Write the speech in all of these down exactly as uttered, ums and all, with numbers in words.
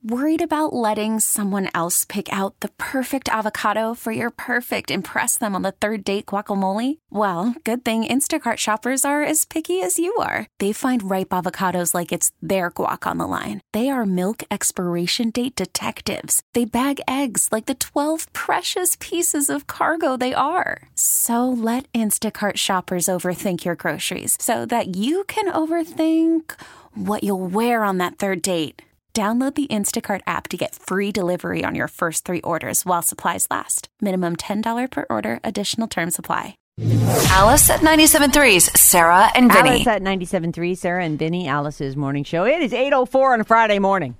Worried about letting someone else pick out the perfect avocado for your perfect impress them on the third date guacamole? Well, good thing Instacart shoppers are as picky as you are. They find ripe avocados like it's their guac on the line. They are milk expiration date detectives. They bag eggs like the twelve precious pieces of cargo they are. So let Instacart shoppers overthink your groceries so that you can overthink what you'll wear on that third date. Download the Instacart app to get free delivery on your first three orders while supplies last. Minimum ten dollars per order. Additional terms apply. Alice at ninety-seven point three's Sarah and Vinny. Alice at ninety-seven point three, Sarah and Vinny, Alice's morning show. It is eight oh four on a Friday morning.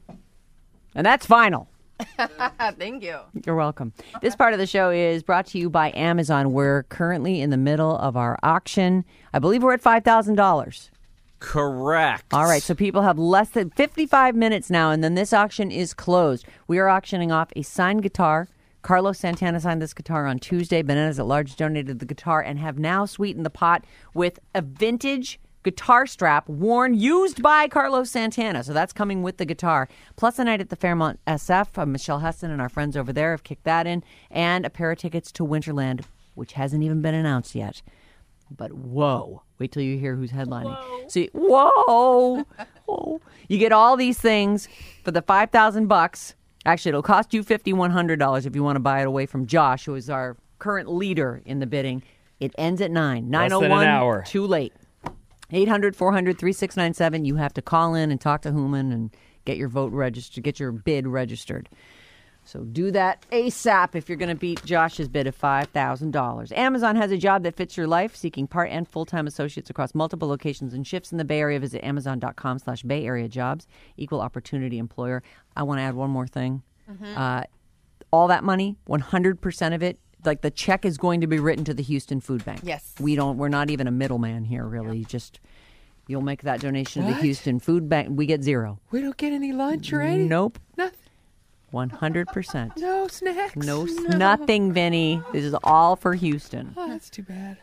And that's final. Thank you. You're welcome. This part of the show is brought to you by Amazon. We're currently in the middle of our auction. I believe we're at five thousand dollars. Correct. All right, so people have less than fifty-five minutes now, and then this auction is closed. We are auctioning off a signed guitar. Carlos Santana signed this guitar on Tuesday. Bananas at Large donated the guitar and have now sweetened the pot with a vintage guitar strap worn, used by Carlos Santana. So that's coming with the guitar. Plus a night at the Fairmont S F. Uh, Michelle Heston and our friends over there have kicked that in. And a pair of tickets to Winterland, which hasn't even been announced yet. But whoa, wait till you hear who's headlining. Whoa. See, whoa, whoa. You get all these things for the five thousand bucks. Actually, it'll cost you five thousand one hundred dollars if you want to buy it away from Josh, who is our current leader in the bidding. It ends at nine. nine oh one, Less than an hour. Too late. eight hundred, four hundred, thirty-six ninety-seven. You have to call in and talk to Hooman and get your vote registered, get your bid registered. So do that ASAP if you're going to beat Josh's bid of five thousand dollars. Amazon has a job that fits your life, seeking part and full-time associates across multiple locations and shifts in the Bay Area. Visit amazon.com slash Bay Area Jobs. Equal opportunity employer. I want to add one more thing. Mm-hmm. Uh, all that money, one hundred percent of it, like the check is going to be written to the Houston Food Bank. Yes. We don't, we're not even a middleman here, really. Yep. Just, you'll make that donation What? to the Houston Food Bank. We get zero. We don't get any lunch or anything? Nope. Nothing. one hundred percent. No snacks. No, no. nothing, Vinny. This is all for Houston. Oh, that's too bad.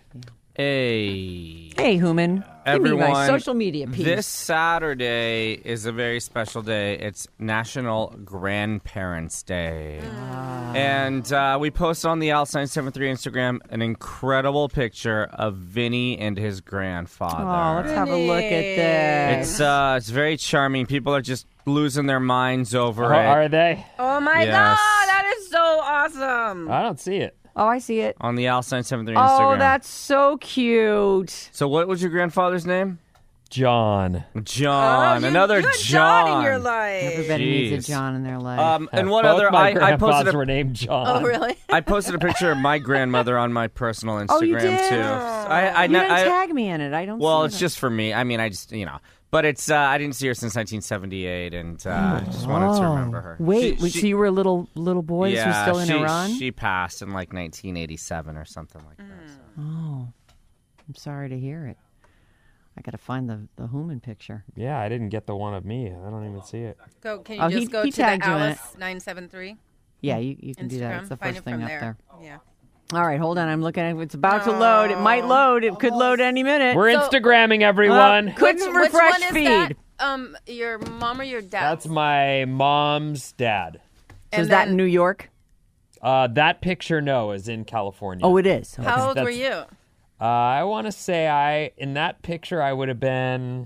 Hey. Hey, Hooman. Give me my Everyone, social media piece. This Saturday is a very special day. It's National Grandparents' Day. Ah. And uh, we posted on the Alice nine seven three Instagram an incredible picture of Vinny and his grandfather. Oh, let's have a look at this. It's uh, it's very charming. People are just losing their minds over Oh, it. are they? Oh my Yes. God, that is so awesome. I don't see it. Oh, I see it. On the Alice nine seven three Instagram. Oh, that's so cute. So what was your grandfather's name? John. John. Oh, you- Another you had John. John in your life. Everybody needs Jeez. a John in their life. Um, and one Both other, my I, I grandpas posted a were named John. Oh, really? I posted a picture of my grandmother on my personal Instagram Oh, you did? too. I, I, you didn't I, tag me in it. I don't well, see it's that. just for me. I mean, I just you know, but it's uh, I didn't see her since nineteen seventy-eight, and uh, I just wanted to remember her. Wait, She- was she- so you were a little little boy yeah, who's still in she, Iran? She passed in like nineteen eighty-seven or something like that. so. Oh, I'm sorry to hear it. I got to find the the Hooman picture. Yeah, I didn't get the one of me. I don't even see it. Go. Can you Oh, just he- go he to the tagged you in it. Alice nine seven three Yeah, you, you can Instagram? do that. It's the Find first it from thing up there. there. Yeah. All right, hold on. I'm looking at it's about to load. It might load. It could load any minute. We're So- Instagramming everyone. Uh, couldn't Which refresh one is feed. that? Um, your mom or your dad? That's my mom's dad. So And is that in then- New York? Uh, that picture, no, is in California. Oh, it is. Okay. How old were that's- you? Uh, I want to say I in that picture I would have been.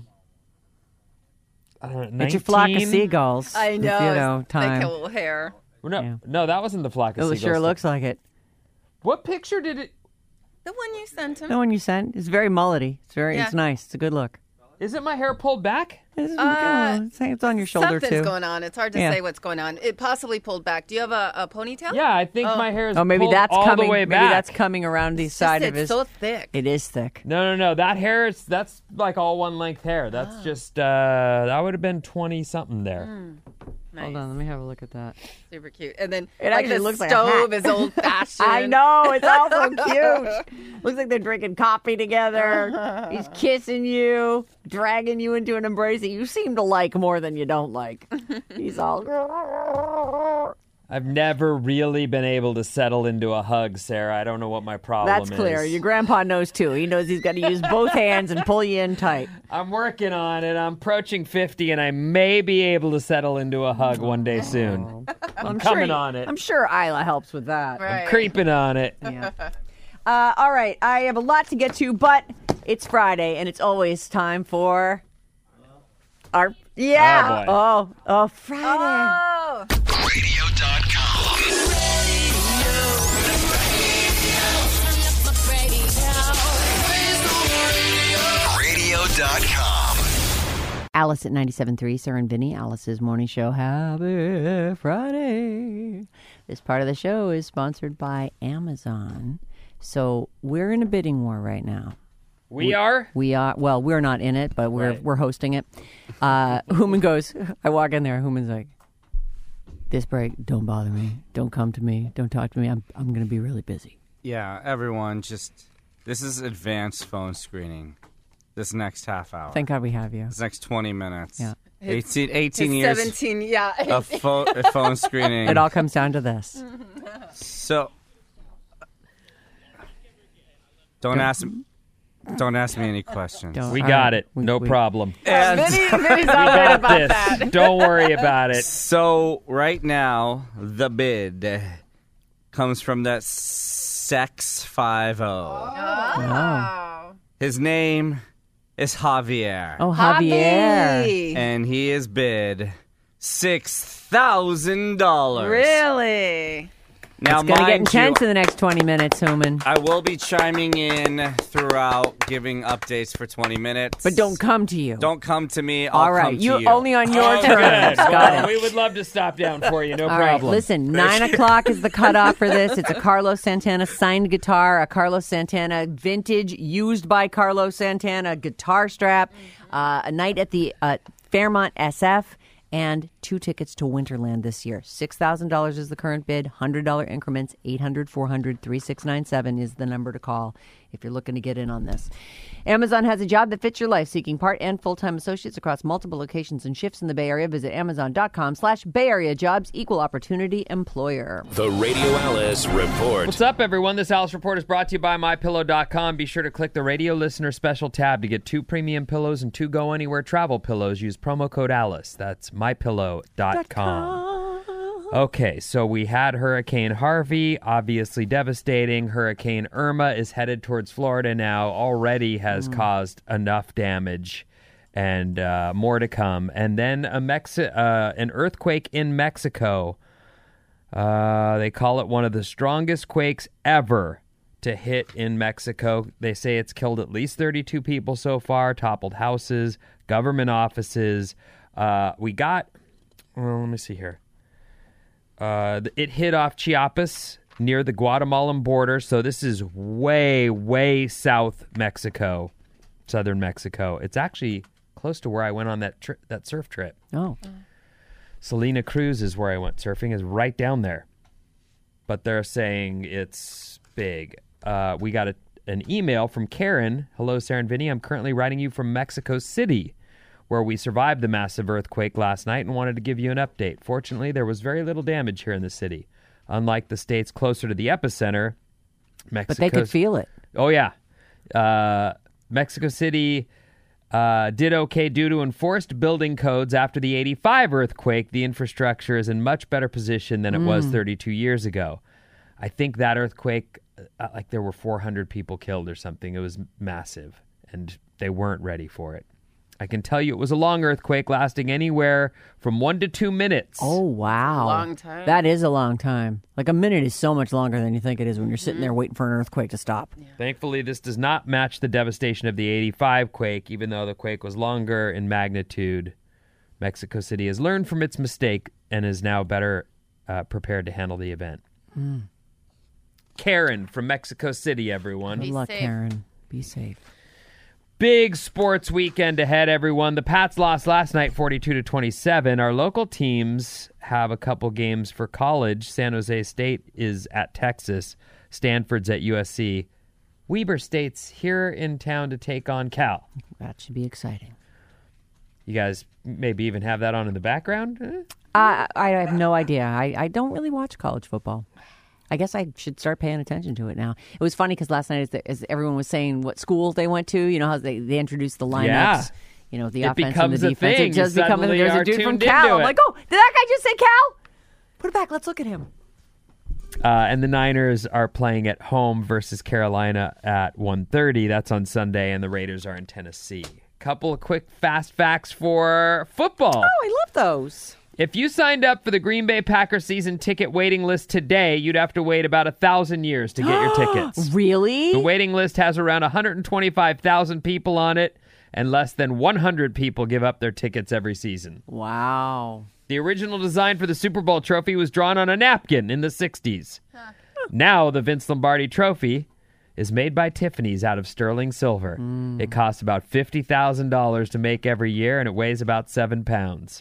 I don't know, nineteen? It's your flock of seagulls. I If know. You know, it's time. Like a little hair. No, Yeah. no, that wasn't the flock of It seagulls. sure looks like it. What picture did it? The one you sent him. The one you sent is very mullety. It's very, Yeah. it's nice. It's a good look. Isn't my hair pulled back? It's, Uh, it's, it's on your shoulder Something's too. going on. It's hard to Yeah. say what's going on. It possibly pulled back. Do you have a, a ponytail? Yeah, I think my hair is Oh, maybe pulled that's all coming. the way maybe back. that's coming around the It's just- side it's of his. so thick. It is thick. No, no, no. That hair is that's like all one length hair. That's Ah. just uh that would have been twenty something there. Hmm. Nice. Hold on, let me have a look at that. Super cute. And then It like actually the looks like a stove hat. is old fashioned. I know, it's all so cute. Looks like they're drinking coffee together. He's kissing you, dragging you into an embrace that you seem to like more than you don't like. He's all. I've never really been able to settle into a hug, Sarah. I don't know what my problem That's is. clear. Your grandpa knows too. He knows he's got to use both hands and pull you in tight. I'm working on it. I'm approaching fifty, and I may be able to settle into a hug one day soon. I'm, sure coming you- on it. I'm sure Isla helps with that. Right. I'm creeping on it. Yeah. Uh, all right. I have a lot to get to, but it's Friday, and it's always time for our yeah. Oh, boy. Oh, oh, Friday. Oh. radio dot com. radio dot com. Alice at ninety-seven point three, Sarah and Vinny, Alice's morning show. Happy Friday. This part of the show is sponsored by Amazon. So we're in a bidding war right now. We are? We are, well, we're not in it, but we're Right. we're hosting it. Uh, Human goes, I walk in there, Human's like, this break, don't bother me. Don't come to me. Don't talk to me. I'm I'm going to be really busy. Yeah, everyone, just this is advanced phone screening. This next half hour. Thank God we have you. This next twenty minutes. Yeah. eighteen, eighteen His years seventeen, yeah. of pho- uh, phone screening. It all comes down to this. So, don't ask. Don't ask me any questions. Don't. We All got right. it. We- no we- problem. And Vinny, Vinny's We all right got about this. that. Don't worry about it. so right now, the bid comes from that Sex five oh. Oh. His name is Javier. Oh, Javier. Javi. And he is bid six thousand dollars. Really? It's Now, going to get mind intense you, in the next twenty minutes, Human. I will be chiming in throughout, giving updates for twenty minutes. But don't come to you. Don't come to me. I'll All right. come to You you. only on your Oh, terms. good. Got Well, it. we would love to stop down for you. No All right, problem. listen, nine o'clock is the cutoff for this. It's a Carlos Santana signed guitar, a Carlos Santana vintage used by Carlos Santana guitar strap, uh, a night at the uh, Fairmont S F, and two tickets to Winterland this year. six thousand dollars is the current bid, one hundred dollars increments, eight hundred, four hundred, thirty-six ninety-seven is the number to call if you're looking to get in on this. Amazon has a job that fits your life, seeking part and full-time associates across multiple locations and shifts in the Bay Area. Visit amazon.com slash Bay Area Jobs, equal opportunity employer. The Radio Alice Report. What's up, everyone? This Alice Report is brought to you by my pillow dot com. Be sure to click the radio listener special tab to get two premium pillows and two go anywhere travel pillows. Use promo code Alice. That's my pillow dot com. Okay, so we had Hurricane Harvey, obviously devastating. Hurricane Irma is headed towards Florida now, already has caused enough damage, and uh, more to come. And then a Mexi- uh, an earthquake in Mexico. Uh, they call it one of the strongest quakes ever to hit in Mexico. They say it's killed at least thirty-two people so far, toppled houses, government offices. Uh, we got, well, let me see here. Uh, it hit off Chiapas near the Guatemalan border. So this is way, way south Mexico, southern Mexico. It's actually close to where I went on that tri- that surf trip. Oh. Salina Cruz is where I went surfing, is right down there. But they're saying it's big. Uh, we got a, an email from Karen. Hello, Sarah and Vinny. I'm currently writing you from Mexico City, where we survived the massive earthquake last night and wanted to give you an update. Fortunately, there was very little damage here in the city. Unlike the states closer to the epicenter, Mexico. But they could feel it. Oh, yeah. Uh, Mexico City uh, did okay due to enforced building codes after the eighty-five earthquake. The infrastructure is in much better position than it was thirty-two years ago. I think that earthquake, uh, like there were four hundred people killed or something. It was massive, and they weren't ready for it. I can tell you it was a long earthquake lasting anywhere from one to two minutes. Oh, wow. Long time. That is a long time. Like a minute is so much longer than you think it is when you're sitting there waiting for an earthquake to stop. Thankfully, this does not match the devastation of the eighty-five quake, even though the quake was longer in magnitude. Mexico City has learned from its mistake and is now better uh, prepared to handle the event. Mm. Karen from Mexico City, everyone. Good luck, safe. Karen. Be safe. Big sports weekend ahead, everyone. The Pats lost last night forty-two to twenty-seven. Our local teams have a couple games for college. San Jose State is at Texas. Stanford's at U S C. Weber State's here in town to take on Cal. That should be exciting. You guys maybe even have that on in the background? Eh? Uh, I have no idea. I, I don't really watch college football. I guess I should start paying attention to it now. It was funny because last night, as, the, as everyone was saying what schools they went to, you know how they, they introduced the lineups, Yeah. you know, the It offense and becomes the a defense. thing. It does You become a suddenly There's are a dude from tuned Cal. into I'm it. like, oh, did that guy just say Cal? Put it back. Let's look at him. Uh, and the Niners are playing at home versus Carolina at one thirty. That's on Sunday, and the Raiders are in Tennessee. Couple of quick fast facts for football. Oh, I love those. If you signed up for the Green Bay Packers season ticket waiting list today, you'd have to wait about a thousand years to get your tickets. Really? The waiting list has around one hundred twenty-five thousand people on it, and less than one hundred people give up their tickets every season. Wow. The original design for the Super Bowl trophy was drawn on a napkin in the sixties. Huh. Now the Vince Lombardi trophy is made by Tiffany's out of sterling silver. Mm. It costs about fifty thousand dollars to make every year, and it weighs about seven pounds.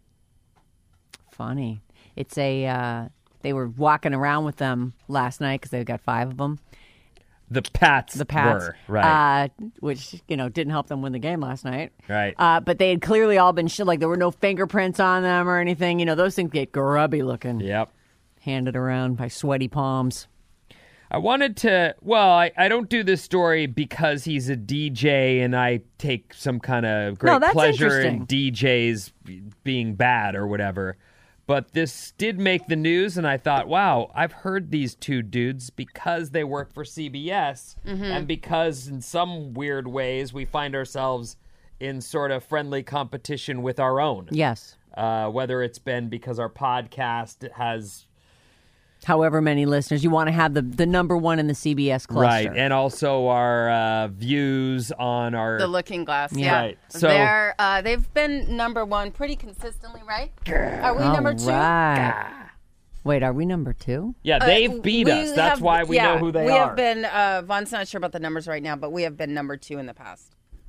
Funny. It's a, uh, they were walking around with them last night because they've got five of them. The Pats, The Pats. were, right. Uh, which, you know, didn't help them win the game last night. Right. Uh, but they had clearly all been, sh- like, there were no fingerprints on them or anything. You know, those things get grubby looking. Yep. Handed around by sweaty palms. I wanted to, well, I, I don't do this story because he's a D J and I take some kind of great No, that's pleasure in interesting. D Js being bad or whatever. But this did make the news, and I thought, wow, I've heard these two dudes because they work for C B S and because in some weird ways we find ourselves in sort of friendly competition with our own. Yes. Uh, whether it's been because our podcast has... However many listeners. You want to have the, the number one in the C B S cluster. Right, and also our uh, views on our... The Looking Glass, Yeah. yeah. Right, so- They're, uh, they've been number one pretty consistently, right? Are we All number two? right. Wait, are we number two? Yeah, Uh, they've beat we us. That's have- why we yeah, know who they we are. have been, uh, Von's not sure about the numbers right now, but we have been number two in the past.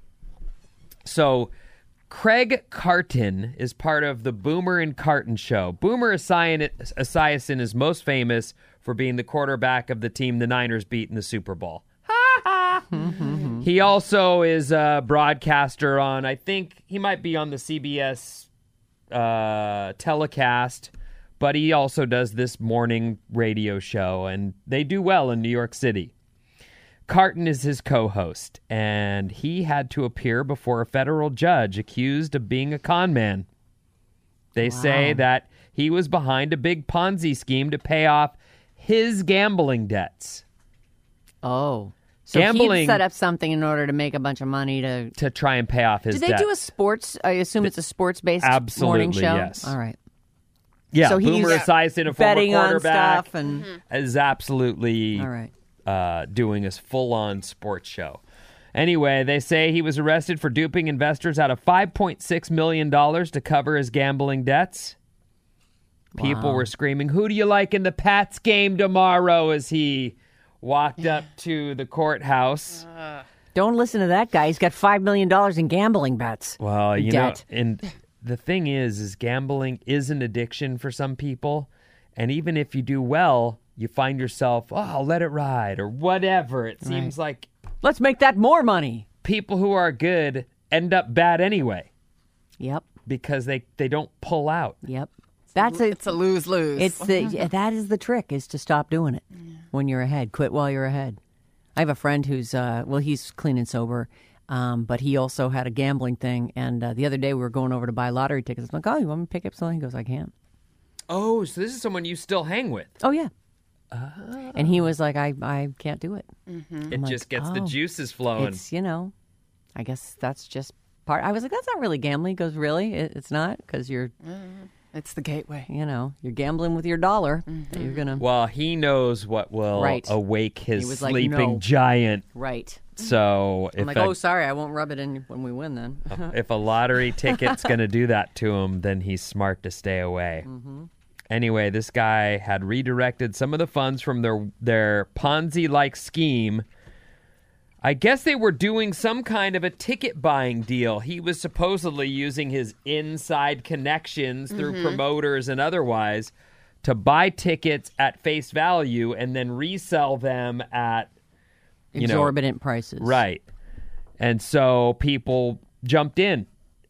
So, Craig Carton is part of the Boomer and Carton show. Boomer Esiason Esiason is most famous for being the quarterback of the team the Niners beat in the Super Bowl. He also is a broadcaster on, I think he might be on the C B S uh, telecast, but he also does this morning radio show, and they do well in New York City. Carton is his co-host, and he had to appear before a federal judge accused of being a con man. They say that he was behind a big Ponzi scheme to pay off his gambling debts. Oh. So Gambling- he set up something in order to make a bunch of money to... To try and pay off his Do they debts. do a sports... I assume it's a sports-based Absolutely, morning show? yes. All right. Yeah, so he's Boomer Esiason, a former betting on quarterback, stuff and... is absolutely All right. uh, doing a full-on sports show. Anyway, they say he was arrested for duping investors out of five point six million dollars to cover his gambling debts. People Wow. were screaming, "Who do you like in the Pats game tomorrow?" as he walked up to the courthouse. Don't listen to that guy. He's got five million dollars in gambling bets. Well, you Debt. know, and the thing is, is gambling is an addiction for some people. And even if you do well, you find yourself, oh, I'll let it ride or whatever. It seems like Let's make that more money. people who are good end up bad anyway Yep. because they, they don't pull out. Yep. That's a... It's a lose-lose. It's the yeah, that is the trick is to stop doing it when you're ahead. Quit while you're ahead. I have a friend who's uh, well, he's clean and sober, um, but he also had a gambling thing. And uh, the other day we were going over to buy lottery tickets. I'm like, oh, you want me to pick up something? He goes, I can't. Oh, so this is someone you still hang with. Oh yeah. And he was like, I I can't do it. It like, just gets the oh, juices flowing. It's you know, I guess that's just part. I was like, that's not really gambling. He goes, really? It, it's not because you're It's the gateway. you know you're gambling with your dollar. That you're gonna Well, he knows what will Right. awake his He was like, sleeping no. giant. right. So if I'm like, a- oh, sorry, I won't rub it in when we win. Then if a lottery ticket's going to do that to him, then he's smart to stay away. Mm-hmm. Anyway, this guy had redirected some of the funds from their their Ponzi-like scheme. I guess they were doing some kind of a ticket buying deal. He was supposedly using his inside connections through promoters and otherwise to buy tickets at face value and then resell them at you know, exorbitant prices. right. And so people jumped in.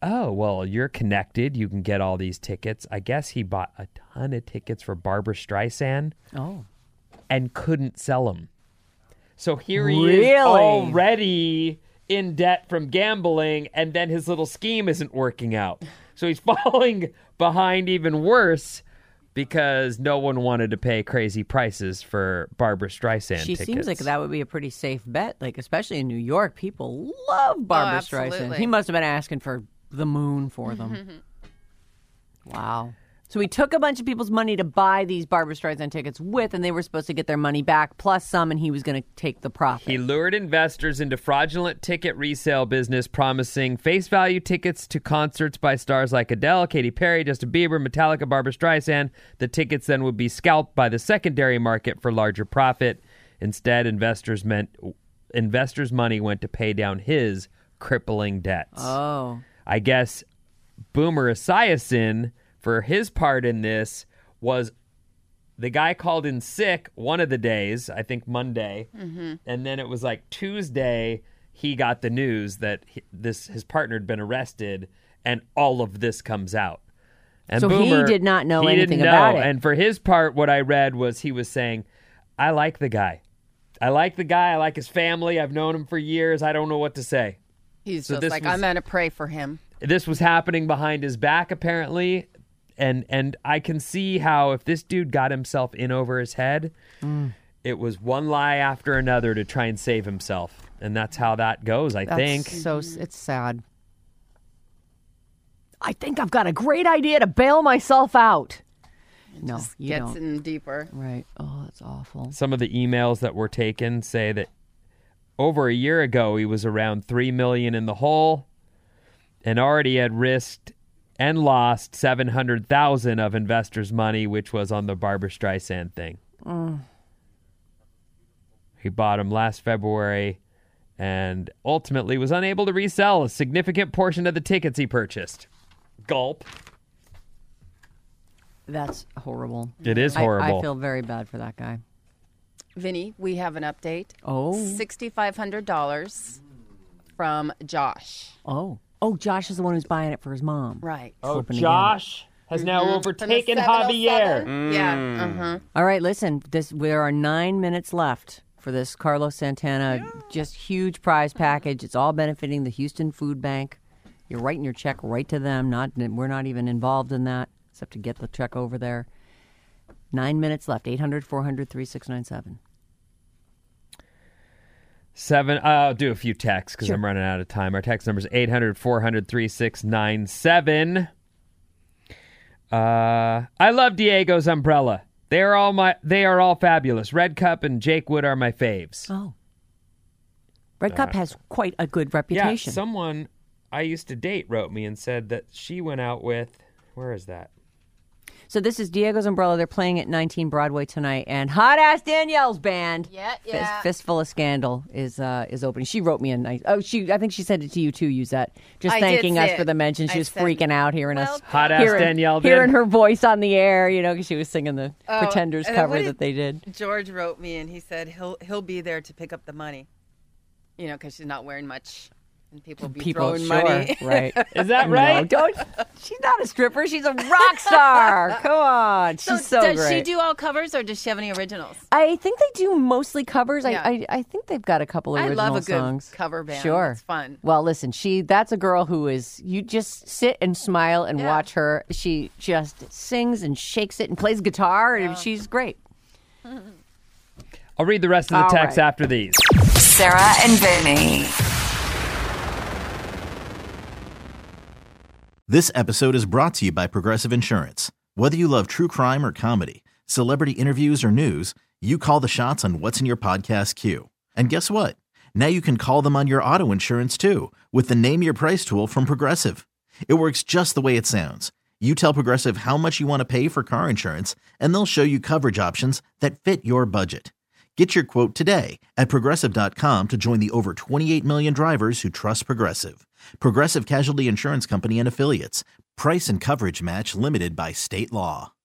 oh, well, you're connected. You can get all these tickets. I guess he bought a ton of tickets for Barbra Streisand Oh. and couldn't sell them. So here he Really? is already in debt from gambling, and then his little scheme isn't working out. So he's falling behind even worse because no one wanted to pay crazy prices for Barbra Streisand She tickets. seems like that would be a pretty safe bet, like especially in New York. People love Barbra Streisand. absolutely. He must have been asking for the moon for them. Wow. So he took a bunch of people's money to buy these Barbra Streisand tickets with, and they were supposed to get their money back plus some, and he was going to take the profit. He lured investors into fraudulent ticket resale business, promising face value tickets to concerts by stars like Adele, Katy Perry, Justin Bieber, Metallica, Barbra Streisand. The tickets then would be scalped by the secondary market for larger profit. Instead, investors meant investors' money went to pay down his crippling debts. Oh. I guess Boomer Esiason, for his part in this, was the guy called in sick one of the days, I think Monday, Mm-hmm. and then it was like Tuesday he got the news that he, this his partner had been arrested, and all of this comes out. And So he Boomer, did not know he anything didn't about know. it. And for his part, what I read was he was saying, I like the guy. I like the guy. I like his family. I've known him for years. I don't know what to say. He's So just this like, was- I'm going to pray for him. This was happening behind his back, apparently. And and I can see how if this dude got himself in over his head, Mm. it was one lie after another to try and save himself. And that's how that goes, I That's think. so it's sad. I think I've got a great idea to bail myself out. No, you Gets don't. in deeper. Right. Oh, that's awful. Some of the emails that were taken say that over a year ago he was around three million dollars in the hole and already had risked and lost seven hundred thousand dollars of investors' money, which was on the Barbra Streisand thing. Mm. He bought them last February and ultimately was unable to resell a significant portion of the tickets he purchased. Gulp. That's horrible. It is I- horrible. I, feel very bad for that guy. Vinny, we have an update. Oh. six thousand five hundred dollars from Josh. Oh. Oh, Josh is the one who's buying it for his mom. Right. Oh, Opening Josh has now From the overtaken seven oh Javier. seven? Yeah. Uh-huh. All right, listen. This there are nine minutes left for this Carlos Santana just huge prize package. It's all benefiting the Houston Food Bank. You're writing your check right to them. Not we're not even involved in that except to get the check over there. Nine minutes left. eight hundred, four hundred, three six nine seven. Seven. I'll do a few texts because I'm running out of time. Our text number is eight hundred, four hundred, three six nine seven. Uh, I love Diego's umbrella. They are all my. They are all fabulous. Red Cup and Jake Wood are my faves. Oh. Red Cup has quite a good Yeah, reputation. someone I used to date wrote me and said that she went out with. Where is that? So this is Diego's Umbrella. They're playing at nineteen Broadway tonight, and Hot Ass Danielle's band, Yeah, Fist- yeah. Fistful of Scandal, is uh, is opening. She wrote me a nice. Oh, she. I think she sent it to you too. Use that. Just I did thanking see us it. for the mention. She I was said, freaking out hearing us. "Well Hot ass hearing, Danielle did. hearing her voice on the air. You know, because she was singing the Oh, Pretenders and then cover what did- that they did. George wrote me and he said he'll he'll be there to pick up the money. You know, because she's not wearing much, and people be People, throwing sure, money. right? Is that No, right? don't. She's not a stripper. She's a rock star. Come on, she's so, does great. she do all covers or does she have any originals? I think they do mostly covers. Yeah. I, I I think they've got a couple of I original love a good songs. cover band. Sure, It's fun. Well, listen, she that's a girl who is you just sit and smile and Yeah. watch her. She just sings and shakes it and plays guitar, and she's great. I'll read the rest of the All texts right. after these. Sarah and Vinny. This episode is brought to you by Progressive Insurance. Whether you love true crime or comedy, celebrity interviews or news, you call the shots on what's in your podcast queue. And guess what? Now you can call them on your auto insurance too with the Name Your Price tool from Progressive. It works just the way it sounds. You tell Progressive how much you want to pay for car insurance, and they'll show you coverage options that fit your budget. Get your quote today at Progressive dot com to join the over twenty-eight million drivers who trust Progressive. Progressive Casualty Insurance Company and Affiliates. Price and coverage match limited by state law.